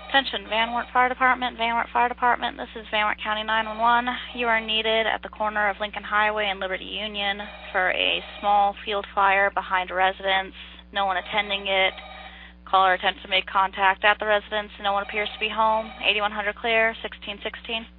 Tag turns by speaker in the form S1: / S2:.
S1: Attention, Van Wert Fire Department. Van Wert Fire Department, this is Van Wert County 911. You are needed at the corner of Lincoln Highway and Liberty Union for a small field fire behind a residence. No one attending it. Caller attempts to make contact at the residence. No one appears to be home. 8100 clear, 1616.